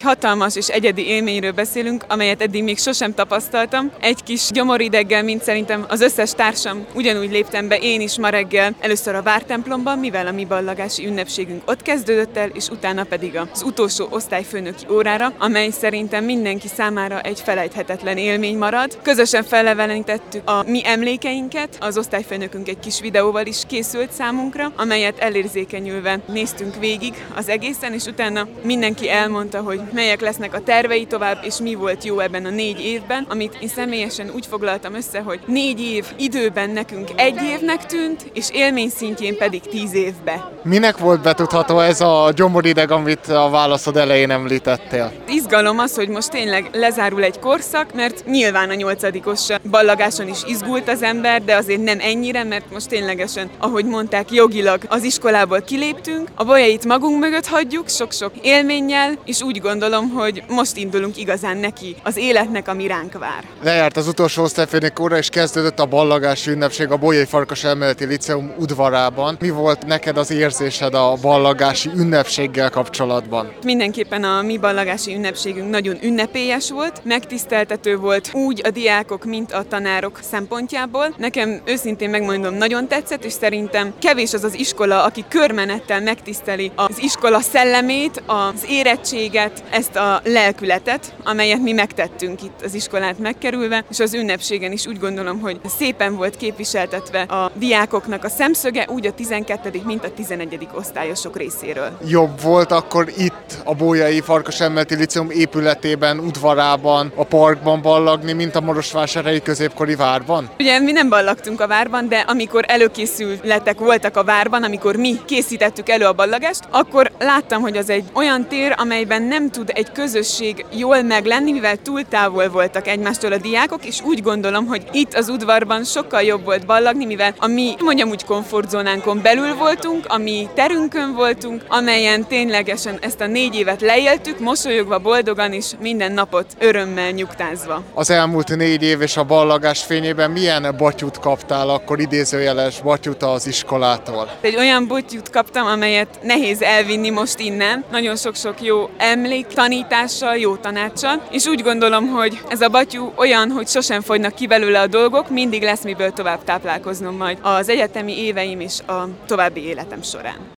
hatalmas és egyedi élményről beszélünk, amelyet eddig még sosem tapasztaltam. Egy kis gyomorideggel, mint szerintem az összes társam, ugyanúgy léptem be én is ma reggel először a vártemplomban, mivel a mi ballagási ünnepségünk ott kezdődött el, és utána pedig az utolsó osztályfőnöki órára, amely szerintem mindenki számára egy felejthetetlen élmény marad. Közösen felelevenítettük a mi emlékeinket, az osztályfőnökünk egy kis videóval is készült számunkra, amelyet elérzékenyülve néztünk végig az egészen, és utána mindenki elmondta, hogy melyek lesznek a tervei tovább, és mi volt jó ebben a 4 évben, amit én személyesen úgy foglaltam össze, hogy 4 év időben nekünk 1 évnek tűnt, és élmény szintjén pedig 10 évbe. Minek volt betudható ez a gyomorideg, amit a válaszod elején említettél? Izgalom az, hogy most tényleg lezárul egy korszak, mert nyilván a 8-os ballagáson is izgult az ember, de azért nem ennyire, mert most ténylegesen, ahogy mondták, jogilag az iskolából kiléptünk, a bolyait magunk mögött hagyjuk, sok-sok élménnyel, és úgy gondolom, hogy most indulunk igazán neki az életnek, ami ránk vár. Lejárt az utolsó osztályfőnök óra, és kezdődött a ballagási ünnepség a Bolyai Farkas Elméleti Liceum udvarában. Mi volt neked az érzésed a ballagási ünnepséggel kapcsolatban? Mindenképpen a mi ballagási ünnepségünk nagyon ünnepélyes volt, megtiszteltető volt úgy a diákok, mint a tanárok szempontjából. Nekem őszintén megmondom, nagyon tetszett, és szerintem kevés az az iskola, aki körmenettel megtiszteli az iskola szellemét, az érettséget, ezt a lelkületet, amelyet mi megtettünk itt az iskolát megkerülve, és az ünnepségen is úgy gondolom, hogy szépen volt képviseltetve a diákoknak a szemszöge, úgy a 12., mint a 11. osztályosok részéről. Jobb volt akkor itt a Bolyai Farkas Elméleti Liceum épületében, udvarában, a parkban ballagni, mint a Marosvásárhelyi középkori várban? Ugye mi nem ballagtunk a várban, de amikor előkészületek voltak a várban, amikor mi készítettük elő a ballagást, akkor láttam, hogy az egy olyan tér, amelyben nem tud egy közösség jól meglenni, mivel túl távol voltak egymástól a diákok, és úgy gondolom, hogy itt az udvarban sokkal jobb volt ballagni, mivel a mi, mondjam úgy, komfortzónánkon belül voltunk, a mi terünkön voltunk, amelyen ténylegesen ezt a 4 évet leéltük, mosolyogva, boldogan és minden napot örömmel nyugtázva. Az elmúlt 4 év és a ballagás fényében milyen batyut kaptál, akkor idézőjeles batyut az iskolától? Egy olyan batyut kaptam, amelyet nehéz elvinni most innen. Nagyon sok-sok jó emlék, tanítással, jó tanácssal, és úgy gondolom, hogy ez a batyú olyan, hogy sosem fogynak ki belőle a dolgok, mindig lesz miből tovább táplálkoznom majd az egyetemi éveim és a további életem során.